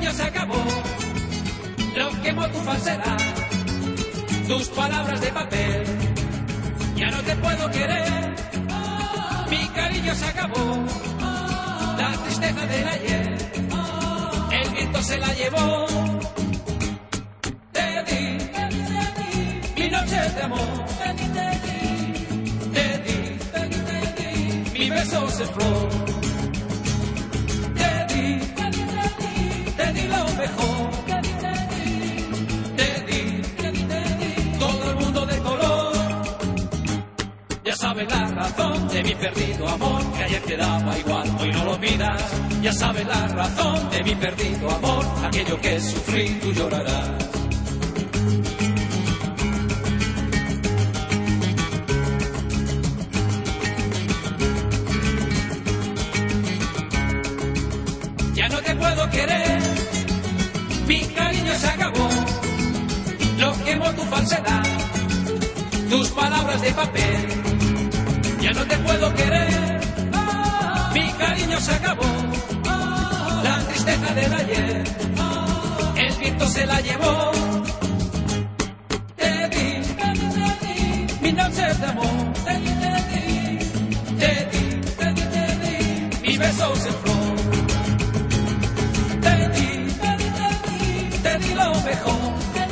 cariño se acabó, lo quemó tu falsedad, tus palabras de papel. Ya no te puedo querer, mi cariño se acabó, la tristeza del ayer, el viento se la llevó. Te di mi noche de amor, te di mi besos en flor, te di lo mejor, te di todo el mundo de color. Ya sabes la razón de mi perdido amor, que ayer te daba igual, hoy no lo olvidas. Ya sabes la razón de mi perdido amor, aquello que sufrí tú llorarás. Ya no te puedo querer, mi cariño se acabó, lo quemó tu falsedad, tus palabras de papel. Ya no te puedo querer, mi cariño se acabó, la tristeza del ayer, el viento se la llevó. Te di mi noche de amor, te di mis besos en flor, te di lo mejor,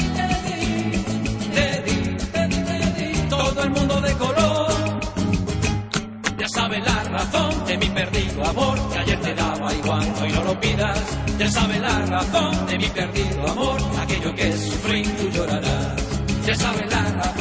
te di todo el mundo de color. Ya sabes la razón de mi perdido amor, que ayer te daba igual, hoy no lo pidas. Ya sabes la razón de mi perdido amor, aquello que sufrí tú llorarás. Ya sabes la razón